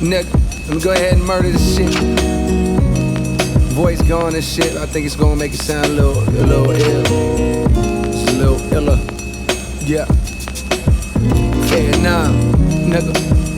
Nigga, let me go ahead and murder this shit. Voice gone and shit. I think it's gonna make it sound a little ill. Just a little iller. Yeah. Vietnam, nigga.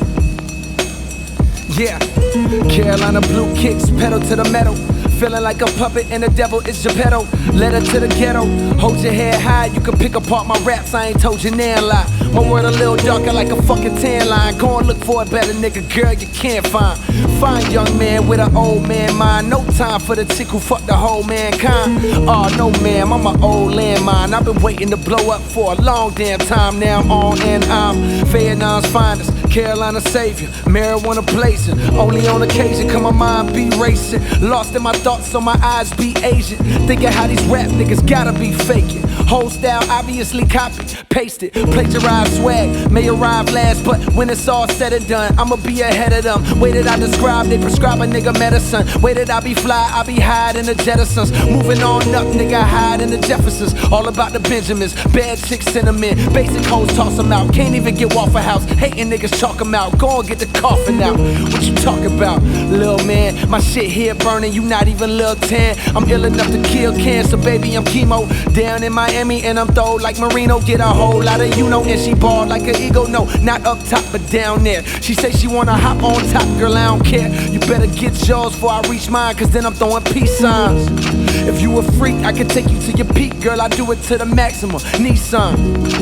Yeah. Carolina blue kicks, pedal to the metal. Feeling like a puppet and the devil is Geppetto. Let her to the ghetto. Hold your head high, you can pick apart my raps. I ain't told you now lie. My word a little darker like a fucking tan line. Go and look for a better nigga, girl, you can't find. Fine young man with an old man mind. No time for the chick who fucked the whole mankind. Oh no ma'am, I'm an old landmine. I've been waiting to blow up for a long damn time. Now I'm on and I'm Vietnam's finest, Carolina savior, marijuana blazing. Only on occasion can my mind be racing. Lost in my thoughts so my eyes be Asian. Thinking how these rap niggas gotta be faking. Whole style obviously copied, pasted, plagiarized swag. May arrive last, but when it's all said and done, I'ma be ahead of them. Way that I describe, they prescribe a nigga medicine. Way that I be fly, I be hide in the Jettisons. Moving on up, nigga, hide in the Jeffersons. All about the Benjamins, bad chicks cinnamon. Basic hoes toss them out, can't even get Waffle House. Hating niggas chalk them out, go and get the coffin out. What you talk about, lil' man? My shit here burning, you not even lil' 10. I'm ill enough to kill cancer, baby, I'm chemo. Down in Miami and I'm throw like Marino. Get a whole lot of you know, and she ball like an ego. No, not up top, but down there. She say she wanna hop on top, girl, I don't care. You better get yours before I reach mine, cause then I'm throwing peace signs. If you a freak, I can take you to your peak, girl, I do it to the maximum. Nissan.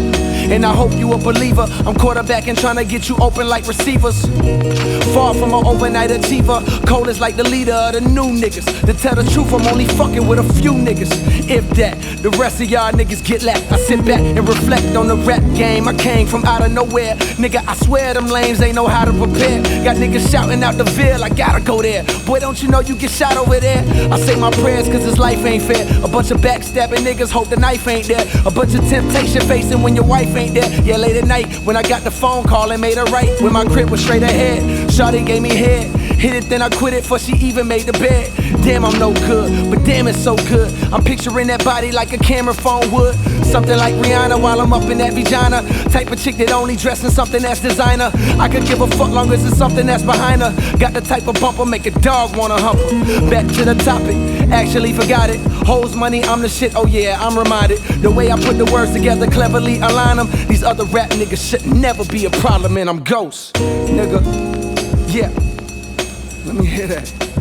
And I hope you a believer. I'm quarterbacking, trying to get you open like receivers. Far from an overnight achiever. Cold is like the leader of the new niggas. To tell the truth, I'm only fucking with a few niggas. If that, the rest of y'all niggas get lapped. I sit back and reflect on the rap game. I came from out of nowhere. Nigga, I swear them lames ain't know how to prepare. Got niggas shouting out the Ville, I gotta go there. Boy, don't you know you get shot over there? I say my prayers cause this life ain't fair. A bunch of backstabbing niggas hope the knife ain't there. A bunch of temptation facing when your wife ain't there. Yeah, late at night when I got the phone call and made her right. When my crib was straight ahead, shawty gave me head. Hit it, then I quit it before she even made the bed. Damn, I'm no good, but damn, it's so good. I'm picturing that body like a camera phone would. Something like Rihanna while I'm up in that vagina. Type of chick that only dress in something that's designer. I could give a fuck long as it's something that's behind her. Got the type of bumper make a dog wanna hump her. Back to the topic, actually forgot it. Hoes money, I'm the shit, oh yeah, I'm reminded. The way I put the words together, cleverly align them. These other rap niggas should never be a problem, and I'm Ghost, nigga. Yeah, let me hear that.